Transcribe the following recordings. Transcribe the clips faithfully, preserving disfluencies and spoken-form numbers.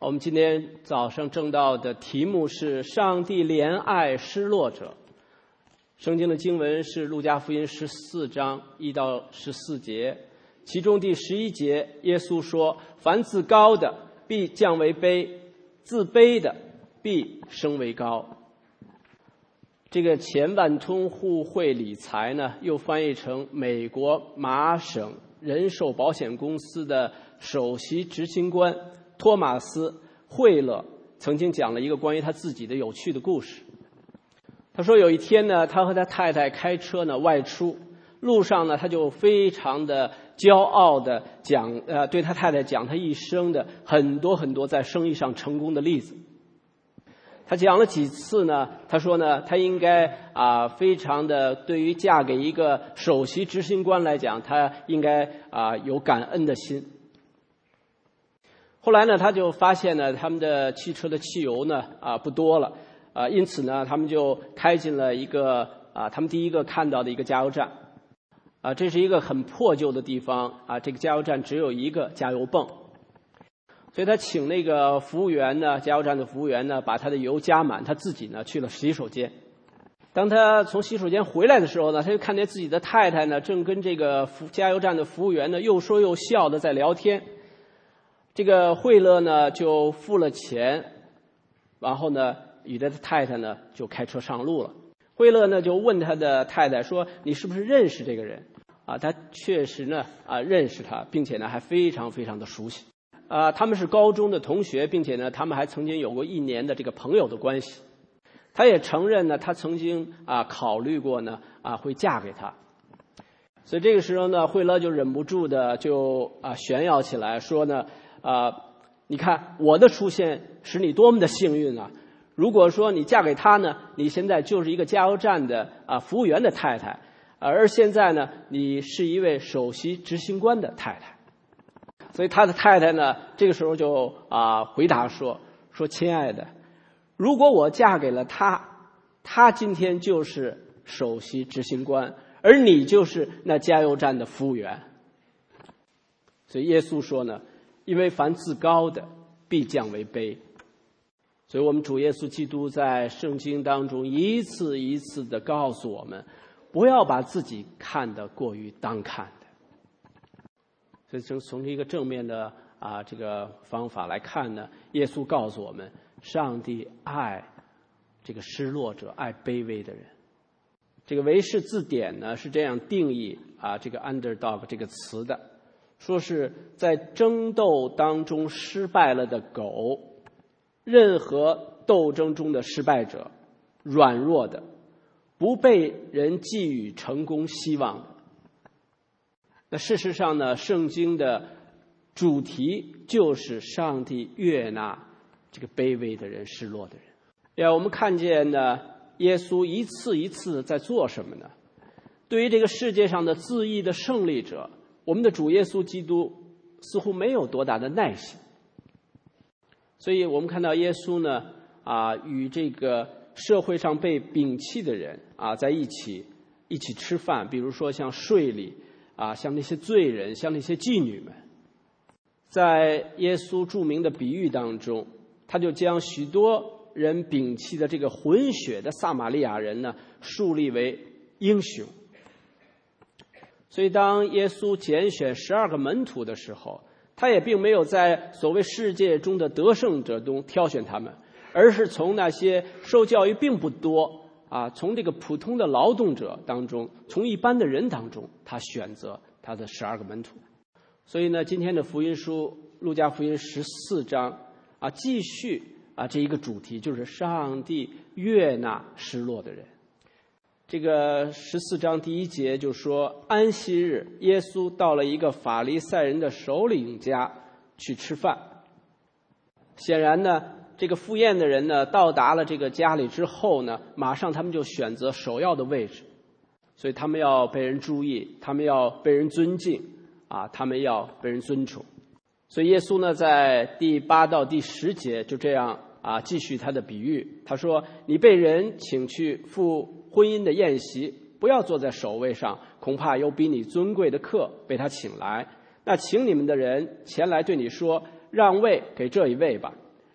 我们今天早上正道的题目是上帝怜爱失落者。圣经的经文是路加福音十四章一到十四节，其中第十一节耶稣说，凡自高的必降为卑，自卑的必升为高。这个前万通互惠理财呢，又翻译成美国麻省人寿保险公司的首席执行官托马斯·惠勒曾经讲了一个关于他自己的有趣的故事。他说有一天呢，他和他太太开车呢外出，路上呢他就非常的骄傲的讲呃对他太太讲他一生的很多很多在生意上成功的例子。他讲了几次呢，他说呢他应该啊、呃、非常的对于嫁给一个首席执行官来讲，他应该啊、呃、有感恩的心。后来呢他就发现呢他们的汽车的汽油呢啊、呃、不多了啊、呃，因此呢他们就开进了一个啊、呃、他们第一个看到的一个加油站啊、呃、这是一个很破旧的地方啊、呃、这个加油站只有一个加油泵。所以他请那个服务员呢，加油站的服务员呢，把他的油加满，他自己呢去了洗手间。当他从洗手间回来的时候呢，他就看见自己的太太呢，正跟这个加油站的服务员呢又说又笑的在聊天。这个惠勒呢就付了钱，然后呢与他的太太呢就开车上路了。惠勒呢就问他的太太说：“你是不是认识这个人？”啊，他确实呢啊认识他，并且呢还非常非常的熟悉。啊、呃，他们是高中的同学，并且呢，他们还曾经有过一年的这个朋友的关系。他也承认呢，他曾经啊、呃、考虑过呢啊、呃、会嫁给他。所以这个时候呢，惠勒就忍不住的就啊、呃、炫耀起来，说呢啊、呃，你看我的出现使你多么的幸运啊！如果说你嫁给他呢，你现在就是一个加油站的啊、呃、服务员的太太，而现在呢，你是一位首席执行官的太太。所以他的太太呢，这个时候就啊、呃、回答说：“说亲爱的，如果我嫁给了他，他今天就是首席执行官，而你就是那加油站的服务员。”所以耶稣说呢，因为凡自高的必降为卑。所以我们主耶稣基督在圣经当中一次一次的告诉我们，不要把自己看得过于当看的。所以从从一个正面的啊这个方法来看呢，耶稣告诉我们，上帝爱这个失落者，爱卑微的人。这个维氏字典呢是这样定义啊这个 underdog 这个词的，说是在争斗当中失败了的狗，任何斗争中的失败者，软弱的，不被人寄予成功希望的。那事实上呢，圣经的主题就是上帝悦纳这个卑微的人，失落的人。呀，我们看见呢，耶稣一次一次在做什么呢？对于这个世界上的自义的胜利者，我们的主耶稣基督似乎没有多大的耐心。所以我们看到耶稣呢，啊，与这个社会上被摒弃的人啊在一起一起吃饭，比如说像税吏。啊，像那些罪人，像那些妓女们，在耶稣著名的比喻当中，他就将许多人摒弃的这个混血的撒玛利亚人呢，树立为英雄。所以当耶稣拣选十二个门徒的时候，他也并没有在所谓世界中的得胜者中挑选他们，而是从那些受教育并不多啊，从这个普通的劳动者当中，从一般的人当中，他选择他的十二个门徒。所以呢，今天的福音书路加福音十四章啊，继续啊这一个主题，就是上帝悦纳失落的人。这个十四章第一节就说，安息日，耶稣到了一个法利赛人的首领家去吃饭。显然呢，这个赴宴的人呢，到达了这个家里之后呢，马上他们就选择首要的位置，所以他们要被人注意，他们要被人尊敬啊，他们要被人尊崇。所以耶稣呢，在第八到第十节就这样啊，继续他的比喻。他说：“你被人请去赴婚姻的宴席，不要坐在首位上，恐怕有比你尊贵的客被他请来。那请你们的人前来对你说，让位给这一位吧。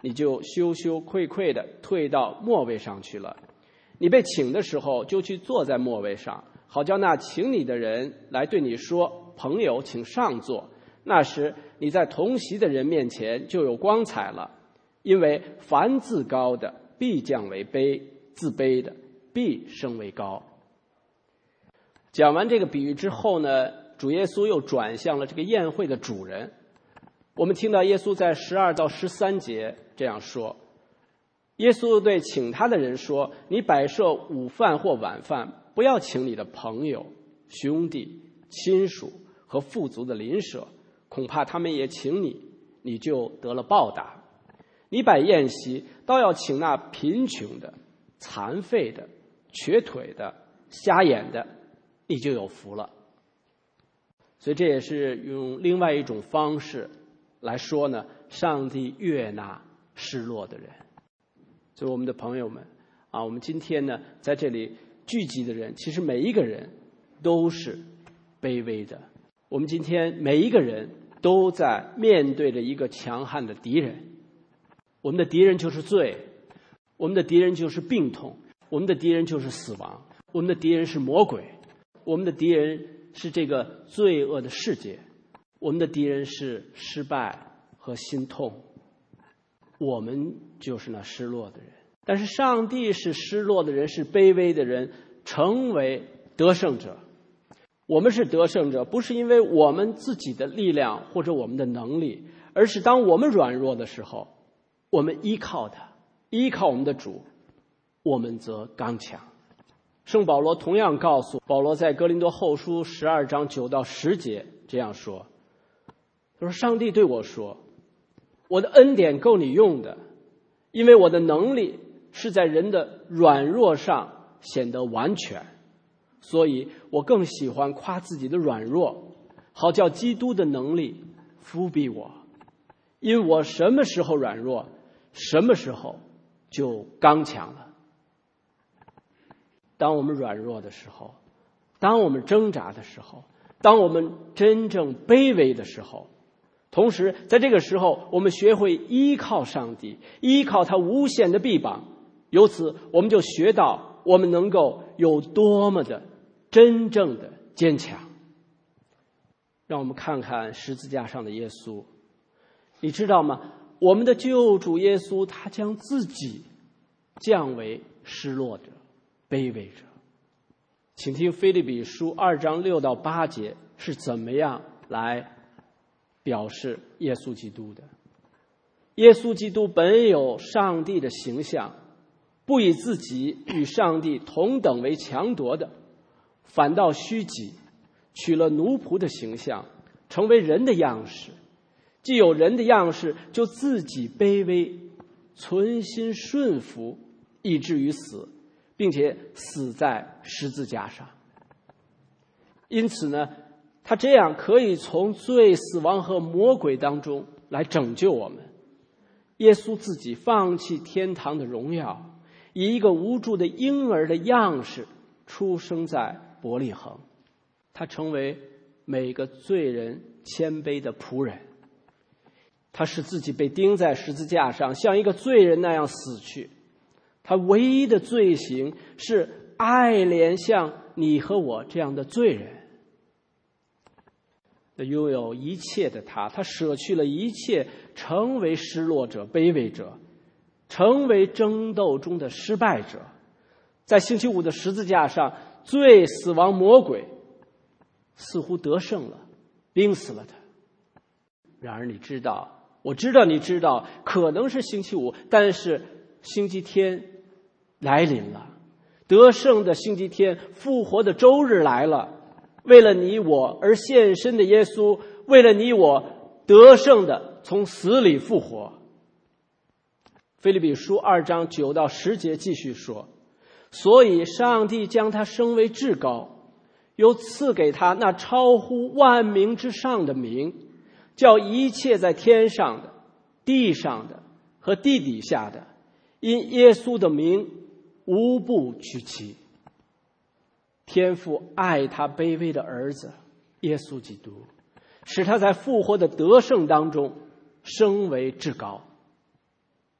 你就羞羞愧愧地退到末位上去了。你被请的时候，就去坐在末位上，好叫那请你的人来对你说：朋友，请上座。那时你在同席的人面前就有光彩了。因为凡自高的必降为卑，自卑的必升为高。讲完这个比喻之后呢，主耶稣又转向了这个宴会的主人。我们听到耶稣在十二到十三节这样说：耶稣对请他的人说，你摆设午饭或晚饭，不要请你的朋友、兄弟、亲属和富足的邻舍，恐怕他们也请你，你就得了报答。你摆宴席，倒要请那贫穷的、残废的、瘸腿的、瞎眼的，你就有福了。所以这也是用另外一种方式来说呢，上帝悦纳失落的人。所以我们的朋友们啊，我们今天呢在这里聚集的人，其实每一个人都是卑微的。我们今天每一个人都在面对着一个强悍的敌人。我们的敌人就是罪，我们的敌人就是病痛，我们的敌人就是死亡，我们的敌人是魔鬼，我们的敌人是这个罪恶的世界，我们的敌人是失败和心痛，我们就是那失落的人。但是上帝是失落的人，是卑微的人成为得胜者。我们是得胜者，不是因为我们自己的力量或者我们的能力，而是当我们软弱的时候，我们依靠他，依靠我们的主，我们则刚强。圣保罗同样告诉保罗，在哥林多后书十二章九到十节这样说，他说：上帝对我说，我的恩典够你用的，因为我的能力是在人的软弱上显得完全，所以我更喜欢夸自己的软弱，好叫基督的能力覆庇我。因我什么时候软弱，什么时候就刚强了。当我们软弱的时候，当我们挣扎的时候，当我们真正卑微的时候，同时在这个时候我们学会依靠上帝，依靠他无限的臂膀，由此我们就学到我们能够有多么的真正的坚强。让我们看看十字架上的耶稣，你知道吗？我们的救主耶稣，他将自己降为失落者、卑微者。请听腓立比书二章六到八节是怎么样来表示耶稣基督的。耶稣基督本有上帝的形象，不以自己与上帝同等为强夺的，反倒虚己，取了奴仆的形象，成为人的样式。既有人的样式，就自己卑微，存心顺服，以至于死，并且死在十字架上。因此呢，他这样可以从罪、死亡和魔鬼当中来拯救我们。耶稣自己放弃天堂的荣耀，以一个无助的婴儿的样式出生在伯利恒。他成为每个罪人谦卑的仆人，他使自己被钉在十字架上，像一个罪人那样死去。他唯一的罪行是爱怜像你和我这样的罪人。那拥有一切的他，他舍去了一切，成为失落者、卑微者，成为争斗中的失败者。在星期五的十字架上，罪、死亡、魔鬼似乎得胜了，钉死了他。然而你知道，我知道你知道，可能是星期五，但是星期天来临了，得胜的星期天，复活的周日来了。为了你我而献身的耶稣，为了你我得胜的从死里复活。腓立比书二章九到十节继续说，所以上帝将他升为至高，又赐给他那超乎万名之上的名，叫一切在天上的、地上的和地底下的，因耶稣的名无不屈膝。天父爱他卑微的儿子耶稣基督，使他在复活的得胜当中升为至高。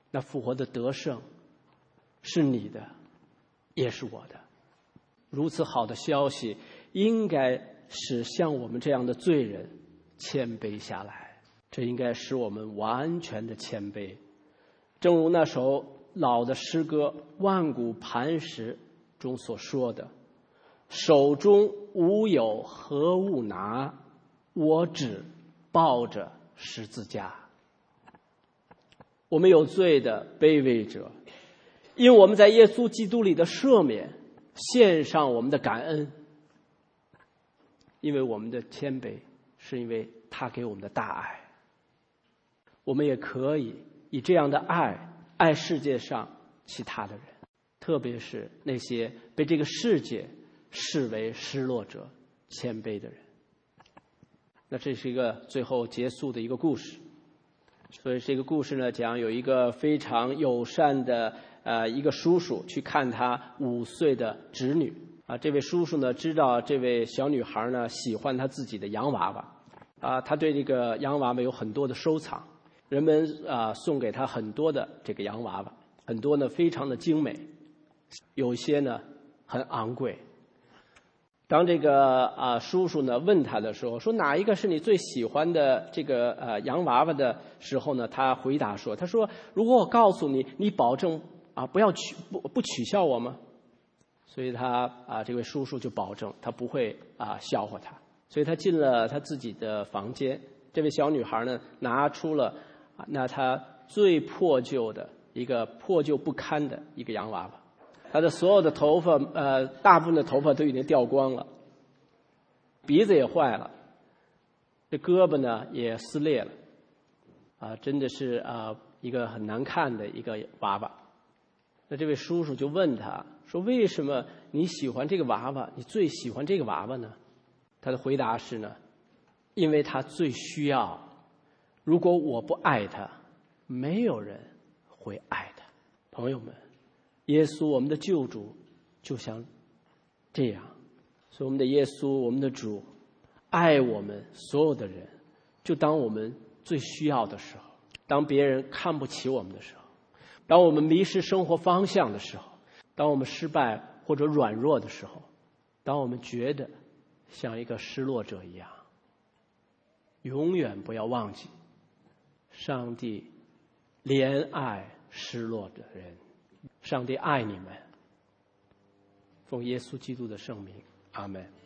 那复活的得胜是你的，也是我的。如此好的消息，应该使像我们这样的罪人谦卑下来，这应该使我们完全的谦卑。正如那首老的诗歌《万古磐石》中所说的，手中无有何物拿，我只抱着十字架。我们有罪的卑微者，因我们在耶稣基督里的赦免，献上我们的感恩。因为我们的谦卑，是因为他给我们的大爱。我们也可以以这样的爱爱世界上其他的人，特别是那些被这个世界视为失落者、谦卑的人。那这是一个最后结束的一个故事。所以这个故事呢，讲有一个非常友善的呃一个叔叔去看他五岁的侄女啊。这位叔叔呢，知道这位小女孩呢喜欢他自己的洋娃娃啊，他对这个洋娃娃有很多的收藏，人们啊送给他很多的这个洋娃娃，很多呢非常的精美，有些呢很昂贵。当这个啊叔叔呢问他的时候，说哪一个是你最喜欢的这个呃洋娃娃的时候呢，他回答说，他说如果我告诉你，你保证啊不要取不不取笑我吗？所以他啊这位叔叔就保证他不会啊笑话他。所以他进了他自己的房间，这位小女孩呢拿出了啊那她最破旧的一个破旧不堪的一个洋娃娃。他的所有的头发，呃，大部分的头发都已经掉光了，鼻子也坏了，这胳膊呢也撕裂了，啊，真的是啊一个很难看的一个娃娃。那这位叔叔就问他说：“为什么你喜欢这个娃娃？你最喜欢这个娃娃呢？”他的回答是呢：“因为他最需要。如果我不爱他，没有人会爱他。”朋友们。耶稣我们的救主就像这样，所以我们的耶稣我们的主爱我们所有的人，就当我们最需要的时候，当别人看不起我们的时候，当我们迷失生活方向的时候，当我们失败或者软弱的时候，当我们觉得像一个失落者一样，永远不要忘记上帝怜爱失落的人。上帝爱你们，奉耶稣基督的圣名，阿们。